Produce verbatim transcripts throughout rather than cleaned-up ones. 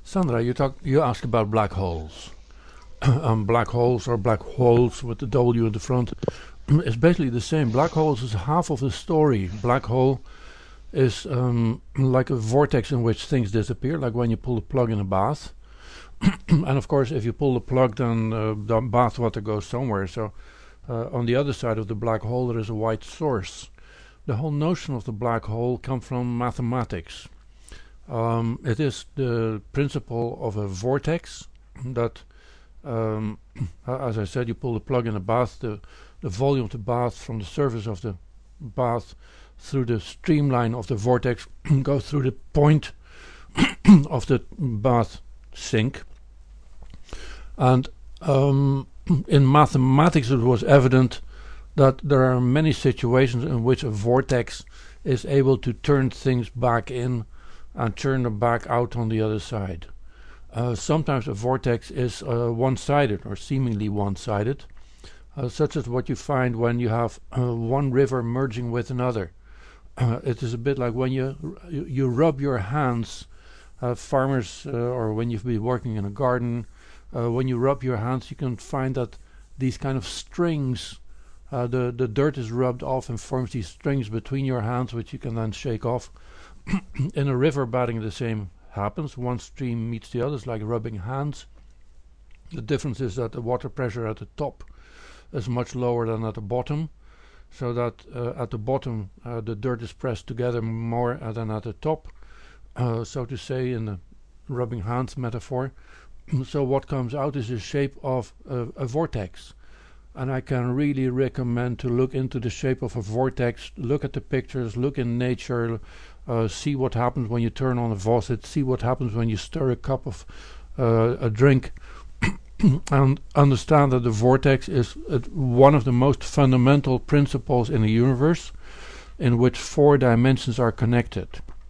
Sandra, you talk, you ask about black holes. um, black holes or black holes with the W in the front is basically the same. Black holes is half of the story. Black hole is um, like a vortex in which things disappear, like when you pull the plug in a bath. And of course, if you pull the plug, then uh, the bath water goes somewhere. So uh, on the other side of the black hole, there is a white source. The whole notion of the black hole comes from mathematics. Um, it is the principle of a vortex that, um, as I said, you pull the plug in a bath, the, the volume of the bath from the surface of the bath through the streamline of the vortex goes through the point of the bath sink. And um, in mathematics it was evident that there are many situations in which a vortex is able to turn things back in and turn them back out on the other side. Uh, sometimes a vortex is uh, one-sided or seemingly one-sided, uh, such as what you find when you have uh, one river merging with another. Uh, it is a bit like when you you, you rub your hands, uh, farmers, uh, or when you've been working in a garden, uh, when you rub your hands, you can find that these kind of strings, uh, the the dirt is rubbed off and forms these strings between your hands, which you can then shake off. In a river bathing, the same happens. One stream meets the others, like rubbing hands. The difference is that the water pressure at the top is much lower than at the bottom, so that uh, at the bottom uh, the dirt is pressed together more uh, than at the top, uh, so to say, in the rubbing hands metaphor. So what comes out is the shape of a, a vortex. And I can really recommend to look into the shape of a vortex, look at the pictures, look in nature, uh, see what happens when you turn on a faucet, see what happens when you stir a cup of uh, a drink, and understand that the vortex is uh, one of the most fundamental principles in the universe, in which four dimensions are connected.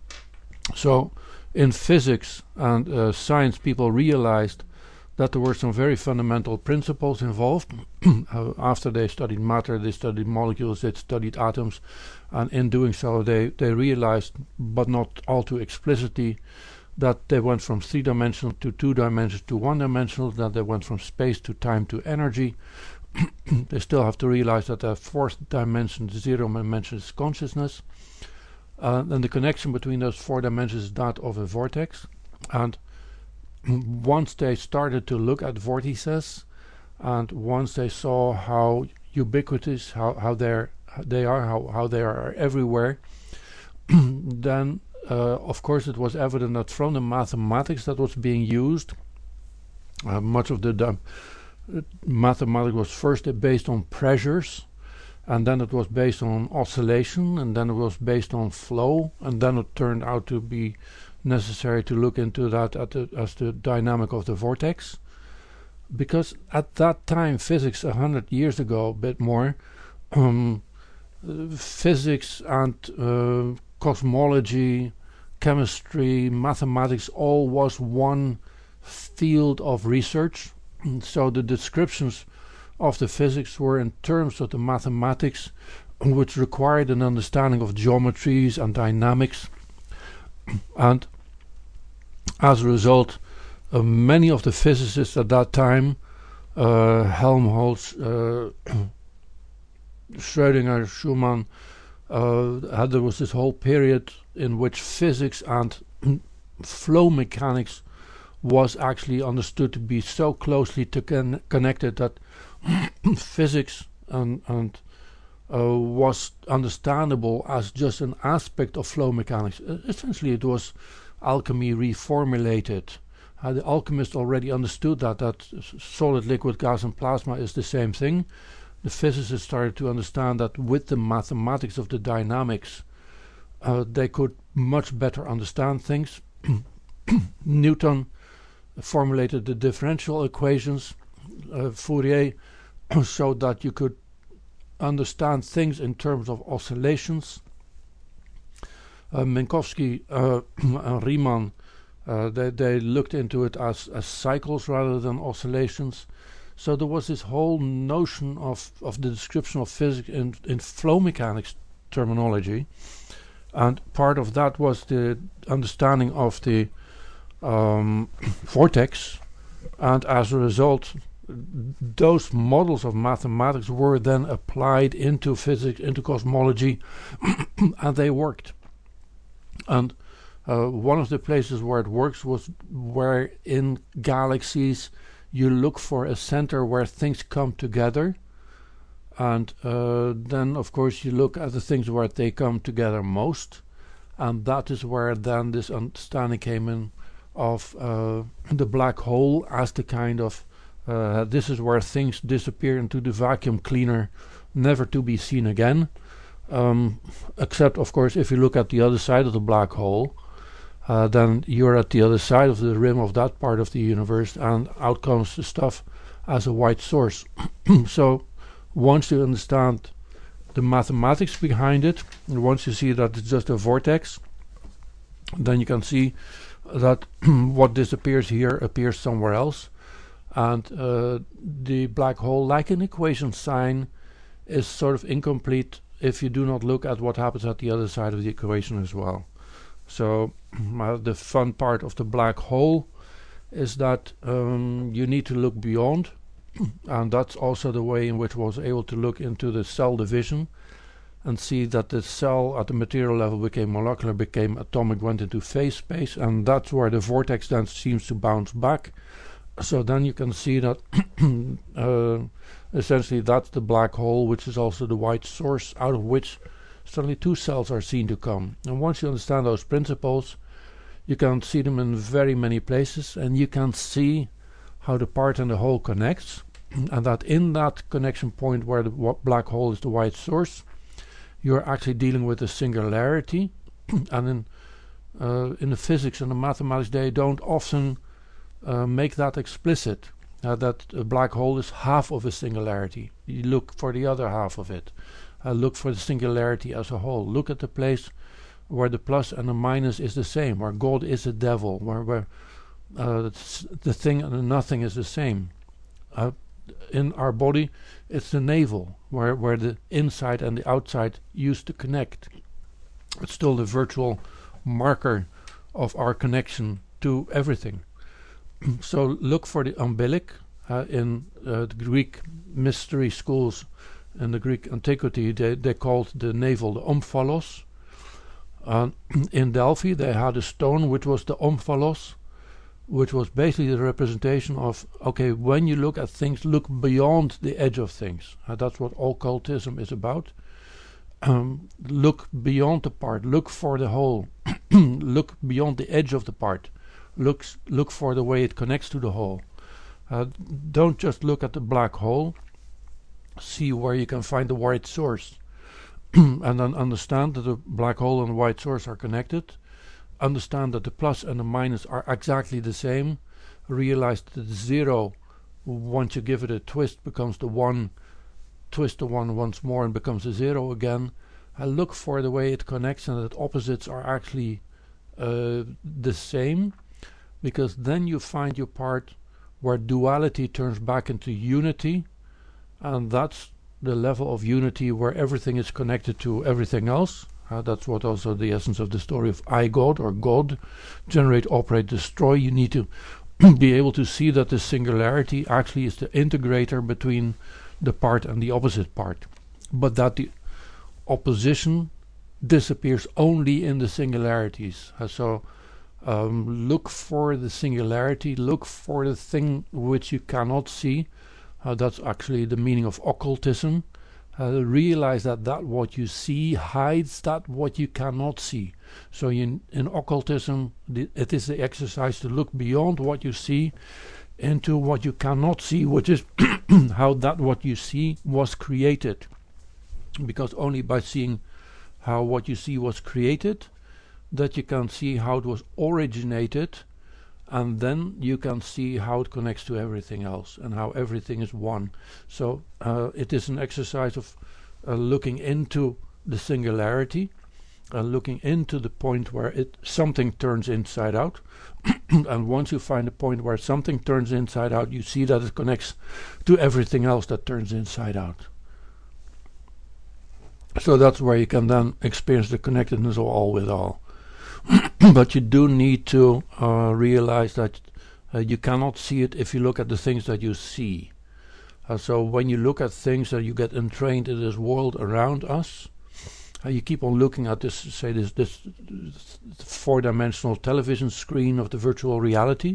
So in physics and uh, science, people realized that there were some very fundamental principles involved. uh, after they studied matter, they studied molecules, they studied atoms, and in doing so they, they realized, but not all too explicitly, that they went from three-dimensional to two-dimensional to one-dimensional, that they went from space to time to energy. They still have to realize that the fourth dimension, zero dimension, is consciousness. Uh, and the connection between those four dimensions is that of a vortex. And once they started to look at vortices, and once they saw how ubiquitous, how, how they're, they are, how, how they are everywhere, then uh, of course it was evident that from the mathematics that was being used, uh, much of the uh, mathematics was first based on pressures, and then it was based on oscillation, and then it was based on flow, and then it turned out to be necessary to look into that at the, as the dynamic of the vortex. Because at that time, physics, a hundred years ago, a bit more, um, uh, physics and uh, cosmology, chemistry, mathematics, all was one field of research. So the descriptions of the physics were in terms of the mathematics, which required an understanding of geometries and dynamics. And as a result, uh, many of the physicists at that time, uh, Helmholtz, uh, Schrödinger, Schumann, uh, had, there was this whole period in which physics and flow mechanics was actually understood to be so closely to con connected that physics and, and uh, was understandable as just an aspect of flow mechanics. Uh, essentially, it was alchemy reformulated. Uh, the alchemists already understood that that solid, liquid, gas, and plasma is the same thing. The physicists started to understand that with the mathematics of the dynamics, uh, they could much better understand things. Newton formulated the differential equations. Uh, Fourier showed that you could understand things in terms of oscillations. Uh, Minkowski uh, and Riemann, uh, they, they looked into it as, as cycles rather than oscillations. So there was this whole notion of, of the description of physics in, in flow mechanics terminology. And part of that was the understanding of the um, vortex, and as a result, those models of mathematics were then applied into physics, into cosmology, and they worked. And uh, one of the places where it works was where in galaxies you look for a center where things come together, and uh, then of course you look at the things where they come together most, and that is where then this understanding came in of uh, the black hole as the kind of uh, this is where things disappear into the vacuum cleaner, never to be seen again. Um, except of course if you look at the other side of the black hole, uh, then you're at the other side of the rim of that part of the universe, and out comes the stuff as a white source. So once you understand the mathematics behind it, and once you see that it's just a vortex, then you can see that what disappears here appears somewhere else, and uh, the black hole, like an equation sign, is sort of incomplete if you do not look at what happens at the other side of the equation as well. So uh, the fun part of the black hole is that um, you need to look beyond, and that's also the way in which I was able to look into the cell division and see that the cell at the material level became molecular, became atomic, went into phase space, and that's where the vortex then seems to bounce back. So then you can see that uh, essentially that's the black hole, which is also the white source out of which suddenly two cells are seen to come. And once you understand those principles, you can see them in very many places, and you can see how the part and the whole connects, and that in that connection point where the black hole is the white source, you're actually dealing with a singularity. And in uh, in the physics and the mathematics, they don't often uh, make that explicit, uh, that a black hole is half of a singularity. You look for the other half of it. Uh, look for the singularity as a whole. Look at the place where the plus and the minus is the same, where God is a devil, where, where uh, the thing and the nothing is the same. Uh, in our body, it's the navel, where, where the inside and the outside used to connect. It's still the virtual marker of our connection to everything. So look for the umbilic. Uh, in uh, the Greek mystery schools, in the Greek antiquity, they, they called the navel the omphalos. Uh, in Delphi, they had a stone which was the omphalos, which was basically the representation of, okay, when you look at things, look beyond the edge of things. Uh, that's what occultism is about. Um, look beyond the part, look for the whole, look beyond the edge of the part, look, look for the way it connects to the whole. Uh, don't just look at the black hole, see where you can find the white source, and then understand that the black hole and the white source are connected. Understand that the plus and the minus are exactly the same. Realize that the zero, once you give it a twist, becomes the one. Twist the one once more and becomes a zero again. I look for the way it connects, and that opposites are actually uh, the same, because then you find your part where duality turns back into unity, and that's the level of unity where everything is connected to everything else. Uh, that's what also the essence of the story of I, God, or God, generate, operate, destroy. You need to be able to see that the singularity actually is the integrator between the part and the opposite part, but that the opposition disappears only in the singularities. Uh, so um, look for the singularity, look for the thing which you cannot see. Uh, that's actually the meaning of occultism. Uh, realize that that what you see hides that what you cannot see. So in, in occultism, the, it is the exercise to look beyond what you see into what you cannot see, which is how that what you see was created. Because only by seeing how what you see was created, that you can see how it was originated, and then you can see how it connects to everything else and how everything is one. So uh, it is an exercise of uh, looking into the singularity, uh, looking into the point where it something turns inside out. And once you find a point where something turns inside out, you see that it connects to everything else that turns inside out. So that's where you can then experience the connectedness of all with all. But you do need to uh, realize that uh, you cannot see it if you look at the things that you see. Uh, so when you look at things and you get entrained in this world around us, uh, you keep on looking at this, say this, this four-dimensional television screen of the virtual reality,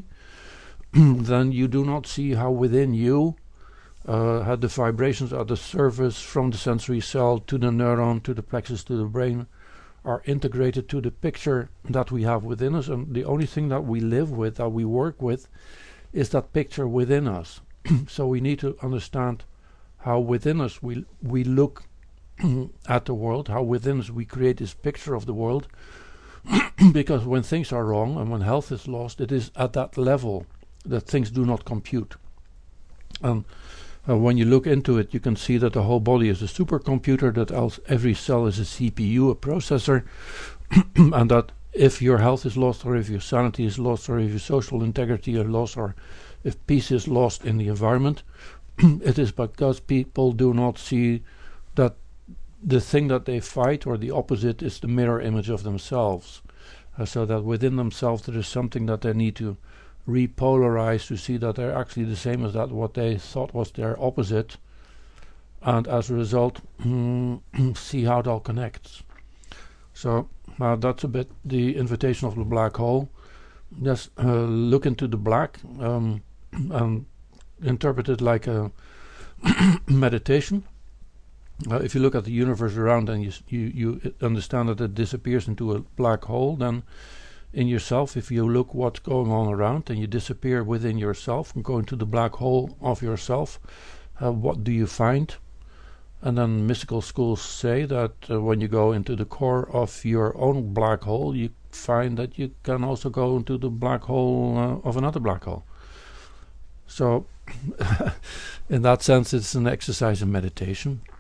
then you do not see how within you uh, how the vibrations at the surface from the sensory cell to the neuron to the plexus to the brain are integrated to the picture that we have within us, and the only thing that we live with, that we work with, is that picture within us. So we need to understand how within us we we look at the world, how within us we create this picture of the world, because when things are wrong and when health is lost, it is at that level that things do not compute. And uh, when you look into it, you can see that the whole body is a supercomputer, that else every cell is a C P U, a processor, and that if your health is lost, or if your sanity is lost, or if your social integrity is lost, or if peace is lost in the environment, it is because people do not see that the thing that they fight, or the opposite, is the mirror image of themselves. Uh, so that within themselves there is something that they need to repolarize to see that they're actually the same as that what they thought was their opposite, and as a result see how it all connects. So uh, that's a bit the invitation of the black hole. Just uh, look into the black um, and interpret it like a meditation. Uh, if you look at the universe around and you, you you understand that it disappears into a black hole, then in yourself, if you look what's going on around and you disappear within yourself and go into the black hole of yourself, uh, what do you find? And then mystical schools say that uh, when you go into the core of your own black hole, you find that you can also go into the black hole uh, of another black hole. So in that sense, it's an exercise in meditation.